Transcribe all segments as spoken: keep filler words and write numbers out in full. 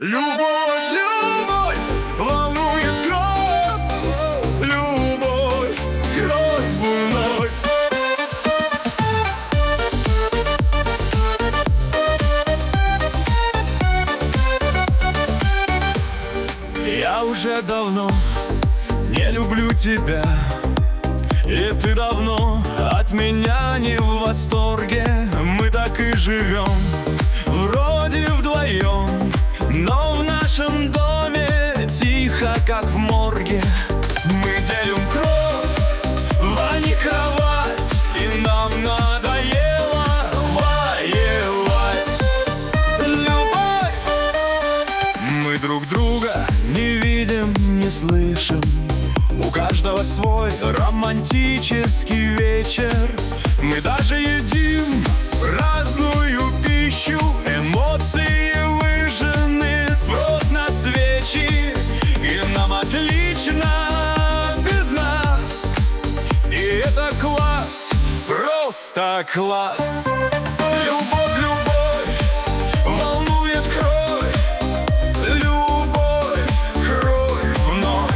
Любовь, любовь волнует кровь, любовь, кровь вновь. Я уже давно не люблю тебя, и ты давно от меня не в восторге. Мы так и живем, вроде вдвоем, но в нашем доме тихо, как в морге. Мы делим кровь, в не кровать, и нам надоело воевать. Любовь, мы друг друга не видим, не слышим. У каждого свой романтический вечер. Мы даже едим разную пищу. Эмоции выжжены, спрос на свечи, и нам отлично без нас. И это класс, просто класс. Любовь, любовь волнует кровь, любовь, кровь вновь.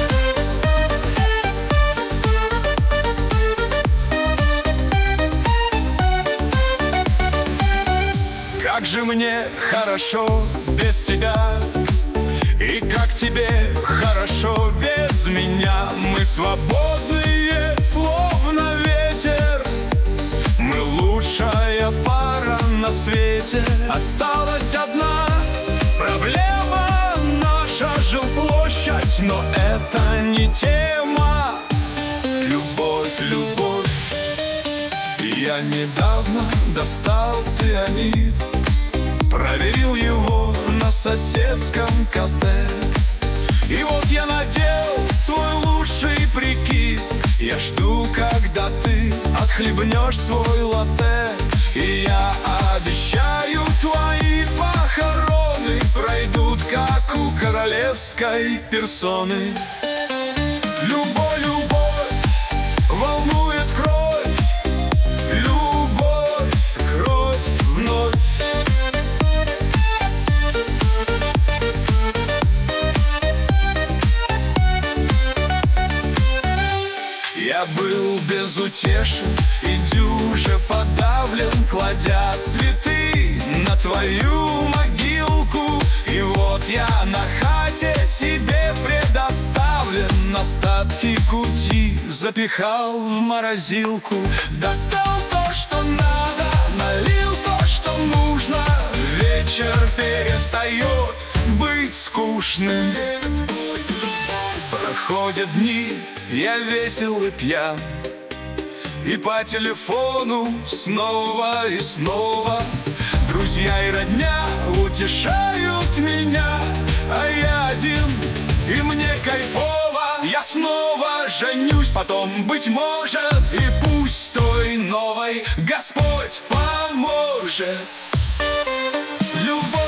Как же мне хорошо без тебя, и как тебе хорошо без меня. Мы свободные, словно ветер, мы лучшая пара на свете. Осталась одна проблема, наша жилплощадь, но это не тема. Любовь, любовь. Я недавно достал цианид, проверил его на соседском коте. И вот я надел свой лучший прикид. Я жду, когда ты отхлебнешь свой латте. И я обещаю, твои похороны пройдут, как у королевской персоны. Любовь, любовь волнует кровь, любовь, кровь вновь. Я был безутешен и дюже подавлен, кладя цветы на твою могилку. И вот я на хате себе предоставлен, остатки кути запихал в морозилку. Достал то, что надо, налил то, что нужно. Вечер перестает быть скучным. Проходят дни, я весел и пьян, и по телефону снова и снова друзья и родня утешают меня, а я один, и мне кайфово. Я снова женюсь потом, быть может, и пусть той новой Господь поможет. Любовь.